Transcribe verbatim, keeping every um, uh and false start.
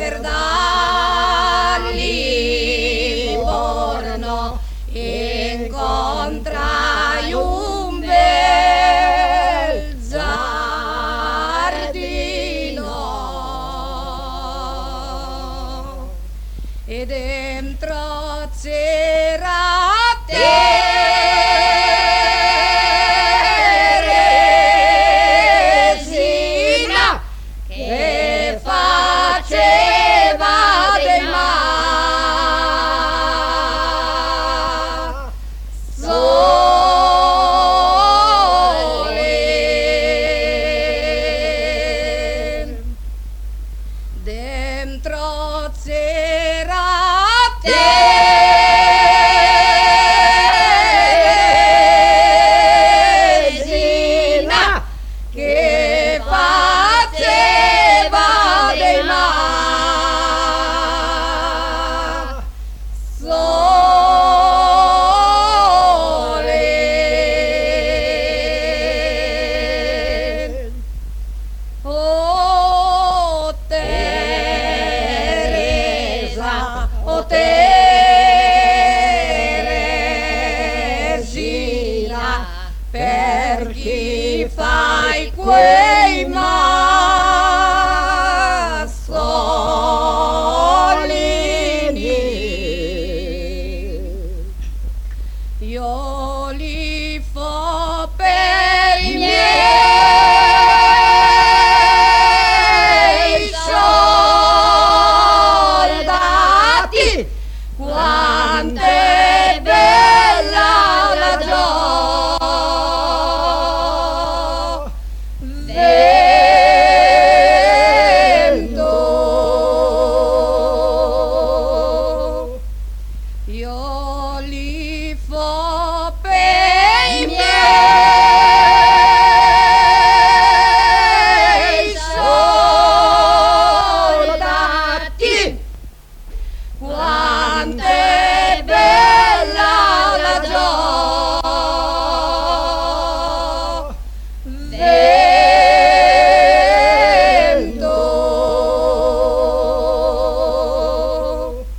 per dargli porno incontrai un bel giardino e dentro c'era Teresina che faceva dei mazzoli. Dentro c'era Teresina che faceva dei mazzoli. Oh Teresa, oh Teresina, per chi fai quei massolini? Io li fo per i miei soldati, quanto è bella la gioventù. Io li fo